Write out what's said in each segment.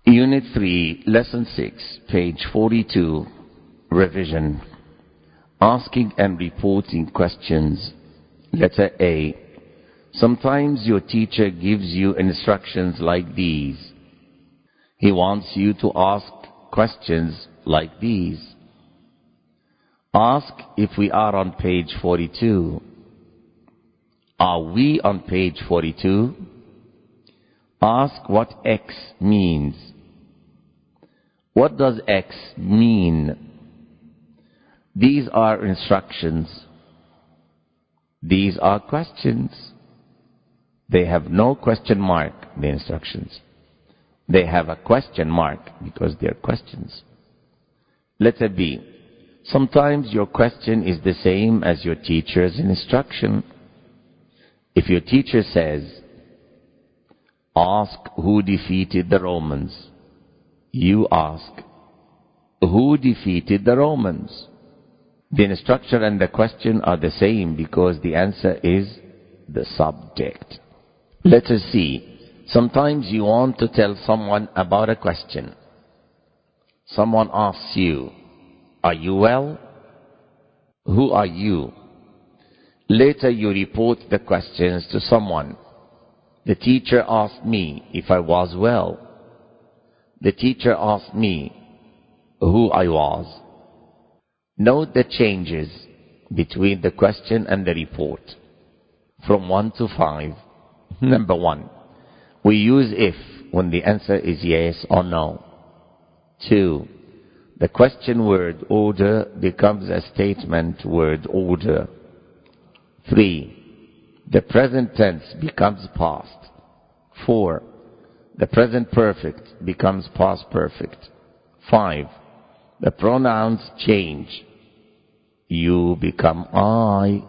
Unit 3, Lesson 6, page 42, revision. Asking and reporting questions. Letter A. Sometimes your teacher gives you instructions like these. He wants you to ask questions like these. Ask if we are on page 42. Are we on page 42? Ask what X means. What does X mean? These are instructions. These are questions. They have no question mark, the instructions. They have a question mark because they are questions. Letter B. Sometimes your question is the same as your teacher's instruction. If your teacher says, ask who defeated the Romans, you ask, who defeated the Romans? The instruction and the question are the same because the answer is the subject. Letter C. Sometimes you want to tell someone about a question. Someone asks you, are you well? Who are you? Later you report the questions to someone. The teacher asked me if I was well. The teacher asked me who I was. Note the changes between the question and the report. From 1 to 5. Number 1. We use if when the answer is yes or no. 2. The question word order becomes a statement word order. 3. The present tense becomes past. 4. The present perfect becomes past perfect. 5. The pronouns change. You become I.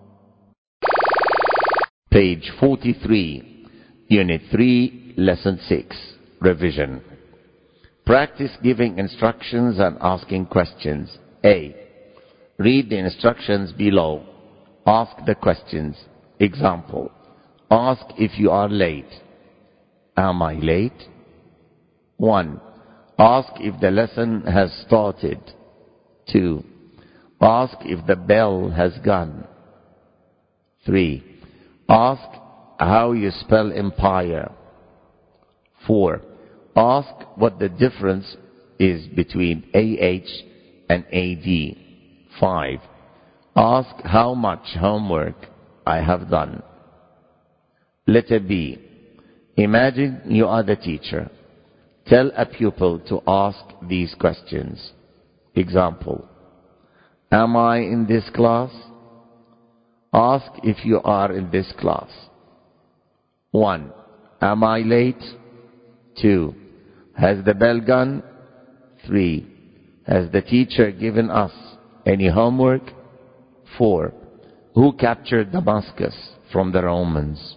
Page 43, Unit 3, Lesson 6, revision. Practice giving instructions and asking questions. A. Read the instructions below. Ask the questions. Example. Ask if you are late. Am I late? 1. Ask if the lesson has started. 2. Ask if the bell has gone. 3. Ask how you spell empire. 4. Ask what the difference is between AH and AD. 5. Ask how much homework I have done. Letter B. Imagine you are the teacher. Tell a pupil to ask these questions. Example. Am I in this class? Ask if you are in this class. 1. Am I late? 2. Has the bell gone? 3. Has the teacher given us any homework? 4. Who captured Damascus from the Romans?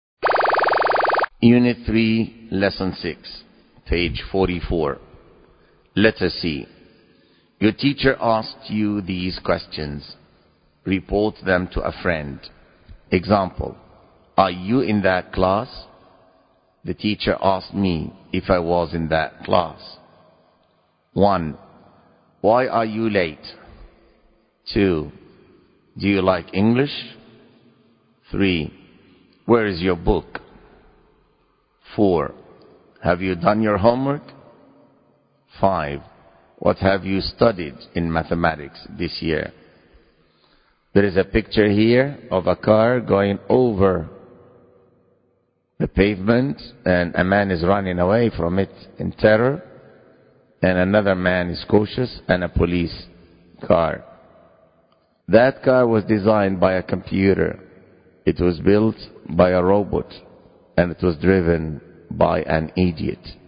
Unit 3, Lesson 6, page 44. Letter C. Your teacher asked you these questions. Report them to a friend. Example. Are you in that class? The teacher asked me if I was in that class. 1. Why are you late? 2. Do you like English? 3. Where is your book? 4. Have you done your homework? 5. What have you studied in mathematics this year? There is a picture here of a car going over the pavement and a man is running away from it in terror and another man is cautious and a police car. That car was designed by a computer. It was built by a robot and it was driven by an idiot.